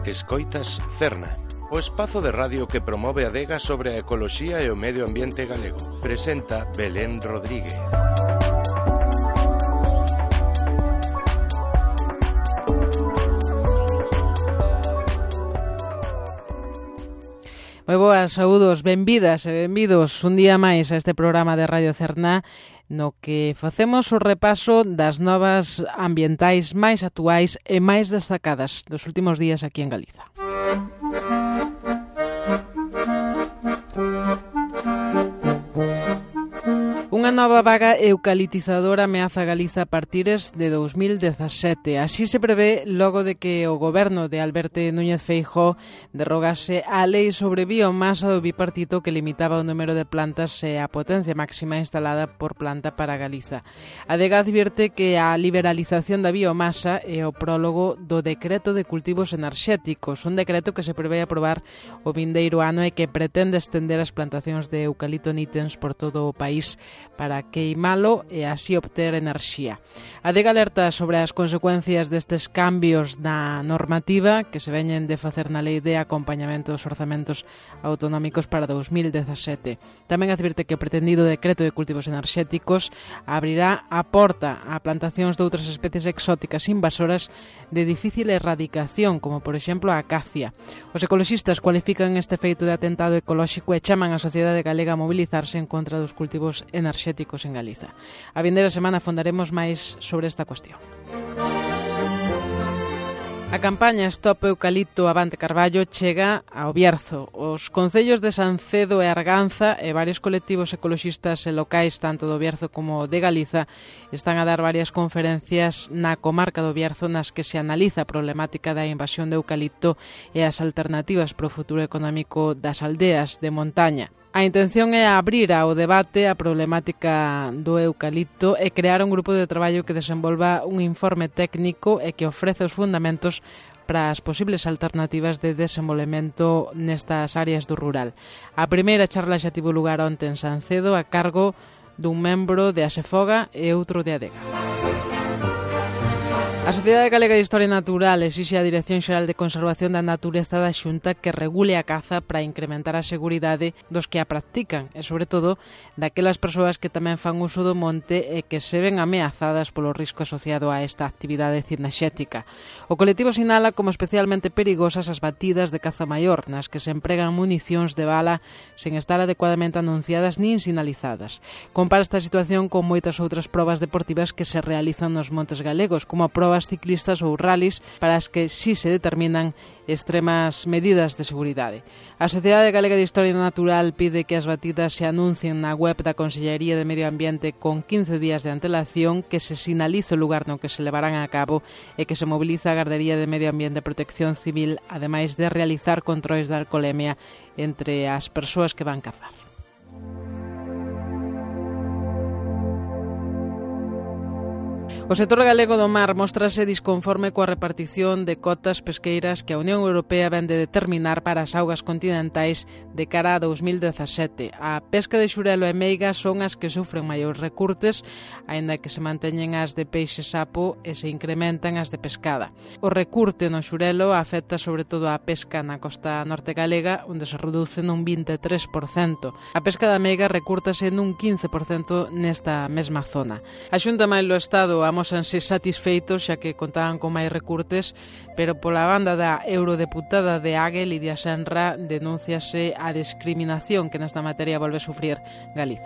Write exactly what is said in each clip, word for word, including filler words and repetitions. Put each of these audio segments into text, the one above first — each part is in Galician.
Escoitas Cerna, o espazo de radio que promove a adega sobre a ecoloxía e o medio ambiente galego. Presenta Belén Rodríguez. Moi boas, saúdos, benvidas e benvidos un día máis a este programa de Radio Cerna, no que facemos o repaso das novas ambientais máis actuais e máis destacadas dos últimos días aquí en Galiza. Unha nova vaga eucalitizadora ameaza Galiza a partires de dous mil dezasete. Así se prevé logo de que o goberno de Alberto Núñez Feijóo derrogase a lei sobre biomasa do bipartito que limitaba o número de plantas e a potencia máxima instalada por planta para Galiza. A adega advierte que a liberalización da biomasa é o prólogo do decreto de cultivos enerxéticos, un decreto que se prevé aprobar o vindeiro ano e que pretende estender as plantacións de eucalipto nítens por todo o país para queimalo e así obter enerxía. A adega alerta sobre as consecuencias destes cambios na normativa que se veñen de facer na lei de acompañamento dos orzamentos autonómicos para dous mil dezasete. Tamén advirte que o pretendido decreto de cultivos enerxéticos abrirá a porta a plantacións de outras especies exóticas invasoras de difícil erradicación, como por exemplo a acacia. Os ecoloxistas cualifican este feito de atentado ecolóxico e chaman a sociedade galega a mobilizarse en contra dos cultivos enerxéticos en Galiza. A vindeira semana fondaremos máis sobre esta cuestión. A campaña Stop Eucalipto Avante Carballo chega ao Bierzo. Os concellos de Sancedo e Arganza e varios colectivos ecoloxistas e locais, tanto do Bierzo como de Galiza, están a dar varias conferencias na comarca do Bierzo nas que se analiza a problemática da invasión de eucalipto e as alternativas para o futuro económico das aldeas de montaña. A intención é abrir ao debate a problemática do eucalipto e crear un grupo de traballo que desenvolva un informe técnico e que ofrece os fundamentos para as posibles alternativas de desenvolvemento nestas áreas do rural. A primeira charla xa tivo lugar onte en Sancedo a cargo dun membro de Asefoga e outro de Adega. A Sociedade Galega de Historia Natural exixe a Dirección Xeral de Conservación da Natureza da Xunta que regule a caza para incrementar a seguridade dos que a practican e, sobre todo, daquelas persoas que tamén fan uso do monte e que se ven ameazadas polo risco asociado a esta actividade cinexética. O colectivo sinala como especialmente perigosas as batidas de caza maior, nas que se empregan municións de bala sen estar adecuadamente anunciadas nin sinalizadas. Compara esta situación con moitas outras probas deportivas que se realizan nos montes galegos, como a probas ciclistas ou rallies para as que si se determinan extremas medidas de seguridade. A Sociedade Galega de Historia Natural pide que as batidas se anuncien na web da Consellería de Medio Ambiente con quince días de antelación, que se sinalice o lugar no que se levarán a cabo e que se moviliza a Gardería de Medio Ambiente e Protección Civil, ademais de realizar controis de alcolemia entre as persoas que van cazar. O sector galego do mar mostrase disconforme coa repartición de cotas pesqueiras que a Unión Europea ven de determinar para as augas continentais de cara a dous mil dezasete. A pesca de xurelo e meiga son as que sufren maiores recurtes, aínda que se manteñen as de peixe sapo e se incrementan as de pescada. O recurte no xurelo afecta sobre todo a pesca na costa norte galega, onde se reduce nun vinte e tres por cento. A pesca da meiga recúrtase nun quince por cento nesta mesma zona. A Xunta máis do Estado amósanse satisfeitos xa que contaban con máis recurtes, pero pola banda da eurodeputada de Ague, Lidia Senra, denúnciase a discriminación que nesta materia volve a sufrir Galiza.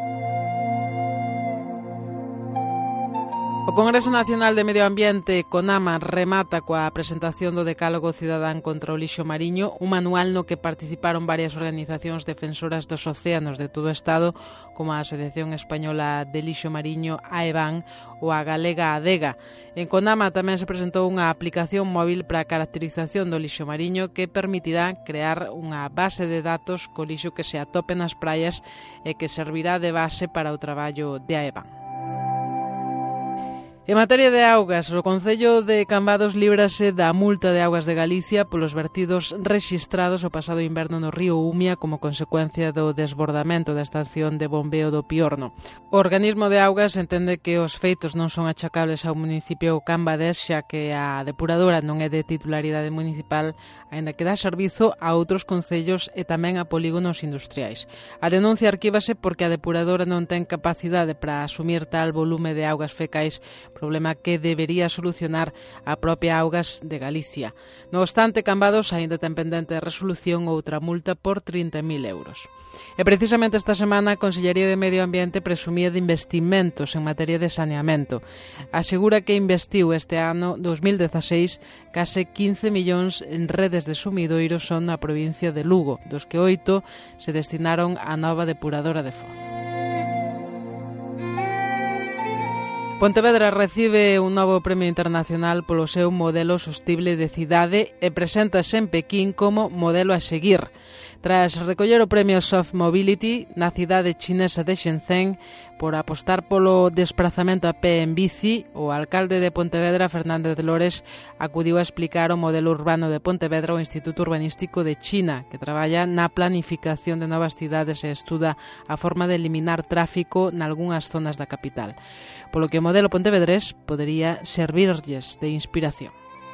O Congreso Nacional de Medio Ambiente, CONAMA, remata coa presentación do Decálogo Cidadán contra o Lixo Mariño, un manual no que participaron varias organizacións defensoras dos océanos de todo o Estado, como a Asociación Española de Lixo Mariño, AEBAN, ou a galega ADEGA. En CONAMA tamén se presentou unha aplicación móvil para a caracterización do lixo mariño que permitirá crear unha base de datos co lixo que se atope nas praias e que servirá de base para o traballo de AEBAN. En materia de augas, o Concello de Cambados líbrase da multa de Augas de Galicia polos vertidos rexistrados o pasado inverno no río Umia como consecuencia do desbordamento da estación de bombeo do Piorno. O organismo de augas entende que os feitos non son achacables ao municipio cambadés, xa que a depuradora non é de titularidade municipal, aínda que dá servizo a outros concellos e tamén a polígonos industriais. A denuncia arquívase porque a depuradora non ten capacidade para asumir tal volume de augas fecais, problema que debería solucionar a propia Augas de Galicia. No obstante, Cambados aínda ten pendente de resolución outra multa por trinta mil euros. E precisamente esta semana a Consellería de Medio Ambiente presumía de investimentos en materia de saneamento. Asegura que investiu este ano dos mil dezaseis case quince millóns en redes de sumidoiros son na provincia de Lugo, dos que oito se destinaron á nova depuradora de Foz. Pontevedra recibe un novo premio internacional polo seu modelo sostible de cidade e preséntase en Pequín como modelo a seguir. Tras recoller o premio Soft Mobility na cidade chinesa de Shenzhen por apostar polo desplazamento a pé en bici, o alcalde de Pontevedra, Fernández de Lores, acudiu a explicar o modelo urbano de Pontevedra ao Instituto Urbanístico de China, que traballa na planificación de novas cidades e estuda a forma de eliminar tráfico nalgúnas zonas da capital, polo que o modelo pontevedrés podería servirlles de inspiración.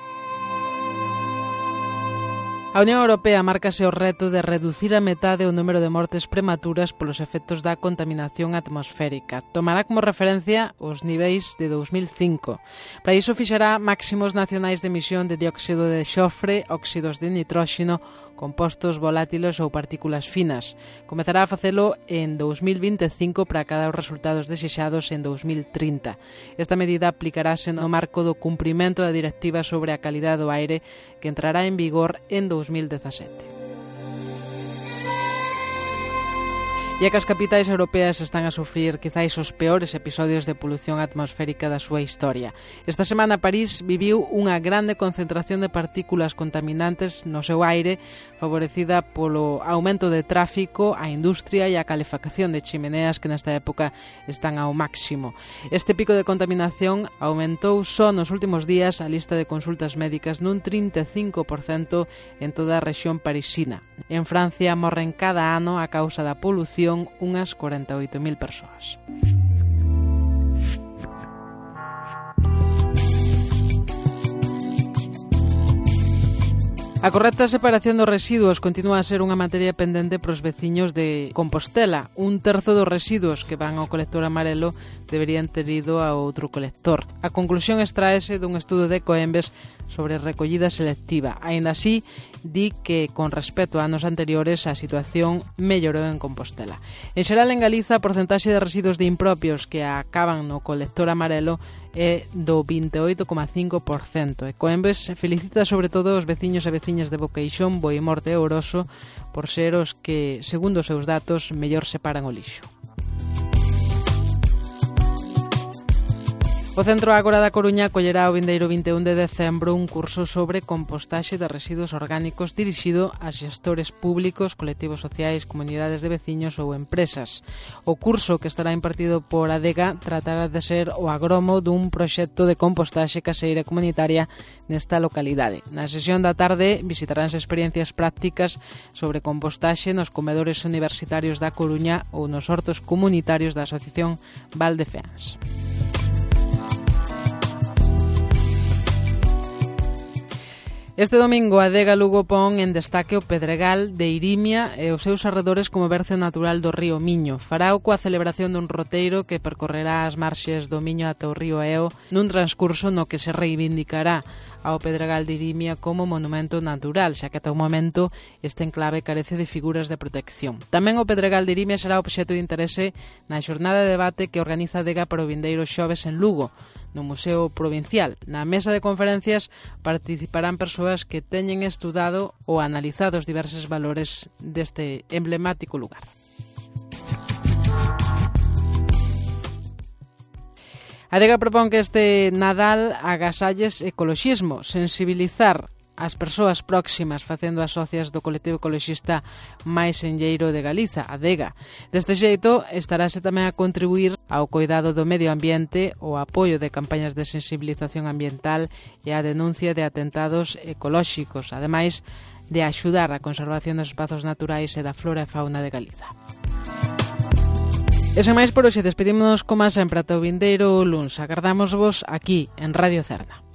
A Unión Europea márcase o reto de reducir a metade o número de mortes prematuras polos efectos da contaminación atmosférica. Tomará como referencia os niveis de dos mil cinco. Para iso fixará máximos nacionais de emisión de dióxido de xofre, óxidos de nitróxeno, compostos volátiles ou partículas finas. Comezará a facelo en dos mil vinte e cinco para acadar os resultados desexados en dos mil trinta. Esta medida aplicarase no marco do cumprimento da Directiva sobre a calidade do aire, que entrará en vigor en dos mil dezasete. E é que as capitais europeas están a sufrir quizáis os peores episodios de polución atmosférica da súa historia. Esta semana París viviu unha grande concentración de partículas contaminantes no seu aire, favorecida polo aumento de tráfico, a industria e a calefacción de chimeneas que nesta época están ao máximo. Este pico de contaminación aumentou só nos últimos días a lista de consultas médicas nun trinta e cinco por cento en toda a rexión parisina. En Francia morren cada ano a causa da polución unhas corenta e oito mil persoas. A correcta separación dos residuos continúa a ser unha materia pendente para os veciños de Compostela. Un terzo dos residuos que van ao colector amarelo deberían ter ido a outro colector. A conclusión extraese dun estudo de Coembes sobre recollida selectiva. Aínda así, di que con respecto a anos anteriores a situación mellorou en Compostela. En xeral, en Galiza, a porcentaxe de residuos de impropios que acaban no colector amarelo é do vinte e oito coma cinco por cento. E Coembes felicita sobre todo os veciños e veciñas de Boqueixón, Boimorte e Ouroso por ser os que, segundo os seus datos, mellor separan o lixo. O Centro Ágora da Coruña acollerá o vindeiro vinte e un de decembro un curso sobre compostaxe de residuos orgánicos dirixido a xestores públicos, colectivos sociais, comunidades de veciños ou empresas. O curso, que estará impartido por Adega, tratará de ser o agromo dun proxecto de compostaxe caseira comunitaria nesta localidade. Na sesión da tarde visitaránse experiencias prácticas sobre compostaxe nos comedores universitarios da Coruña ou nos hortos comunitarios da Asociación Valdefeans. Este domingo a Adega Lugo pon en destaque o Pedregal de Irimia e os seus arredores como berce natural do río Miño. Farao coa celebración dun roteiro que percorrerá as marxes do Miño ata o río Eo nun transcurso no que se reivindicará ao Pedregal de Irimia como monumento natural, xa que ata o momento este enclave carece de figuras de protección. Tamén o Pedregal de Irimia será obxecto de interese na xornada de debate que organiza a Adega para o vindeiro xoves en Lugo, no Museo Provincial. Na mesa de conferencias participarán persoas que teñen estudado ou analizado os diversos valores deste emblemático lugar. A Adega propón que este Nadal agasalles ecoloxismo, sensibilizar as persoas próximas facendo as socias do colectivo ecoloxista máis enlleiro de Galiza, a DEGA. Deste xeito, estarase tamén a contribuir ao cuidado do medio ambiente, o apoio de campañas de sensibilización ambiental e a denuncia de atentados ecolóxicos, ademais de axudar a conservación dos espazos naturais e da flora e fauna de Galiza. E sen máis por hoxe, despedímonos como sempre ata o vindeiro luns. Agardámosvos aquí, en Radio Cerna.